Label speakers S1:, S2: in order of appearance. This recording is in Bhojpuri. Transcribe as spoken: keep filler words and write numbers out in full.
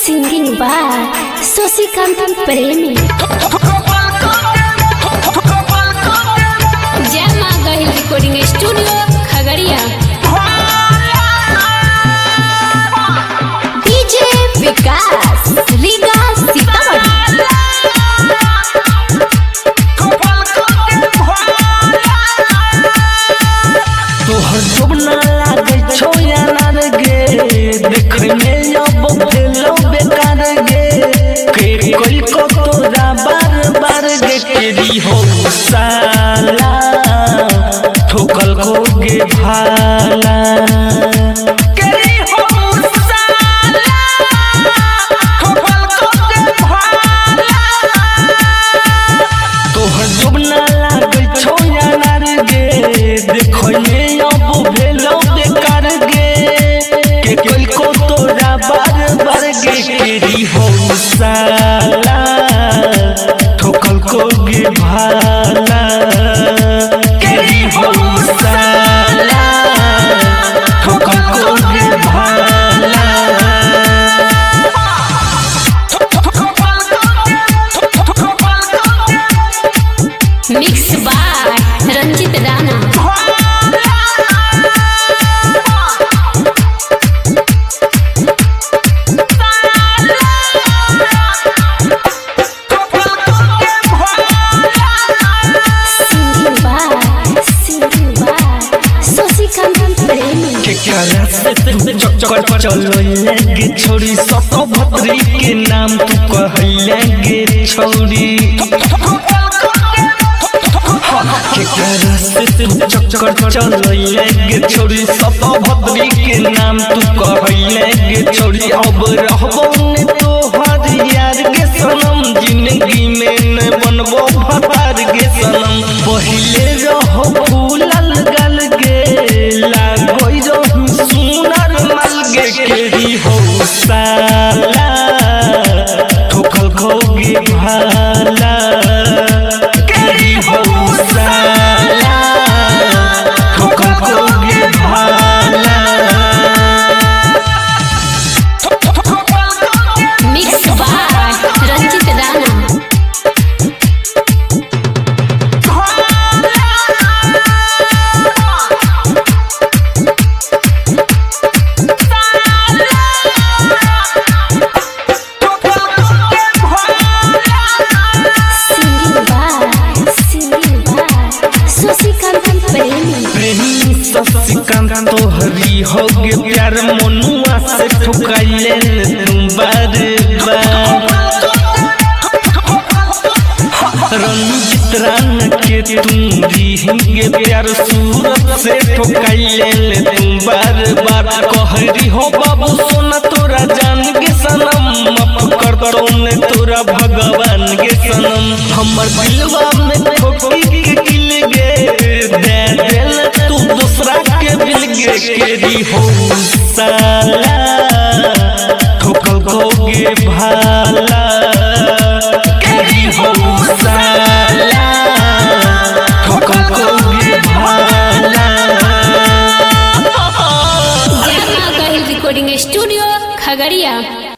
S1: सिंगिंग बाय शशिकांत प्रेमी। जय मां गहिल recording studio Khagaria. DJ Vikas Riga Sitamarhi.
S2: तोहर जोबना लागे छो यार गे, देखे में अब भेलो बेकार गे। के कोई को तोरा बार बार गे केरी हो साला, ठोकल को गे भाला। केरी हो साला, ठोकल को गे भाला। तोहर जोबना लागे छो यार गे, देखो में अब भेलो बेकार गे। के कोई को तोरा बार बार गे केरी हो साला, ठोकल को गे भाला। केरी हो साला, ठोकल को गे भाला।
S1: Mix by Ranjit Rana.
S2: चक्कर चलो लगे छोड़ी सत भद्री के नाम तू कहले गे छोड़ी। चक्कर चलो लगे छोड़ी सत भद्री के नाम तू कहले गे छोड़ी। अब रहबो ने तोहर यार के सनम, जिंदगी में न बनबो भतार के सनम। पहिले रहो फूलल गल गे, लागोई रहो सुनर मल गे। केरी हो साला, ठोकल को गे भाला। केरी हो साला, ठोकल को गे भाला।
S1: Mix by Ranjit Rana.
S2: शशिकांत तोहरी हो गे प्यार, मनुआ से ठुकाइले तुम बार बार। रंजित राणा के तुम गे प्यार, सूरत से ठुकाइले तुम बार बार। कहरी हो बाबू सोना तोरा जान गे सनम, माफ कर दो ने तोरा भगवान गे सनम। हमर दिलवा में ठोकी के किल गे, दे दिल तू दूसरा के बिल गे। केरी हो साला, ठोकल को गे भाला।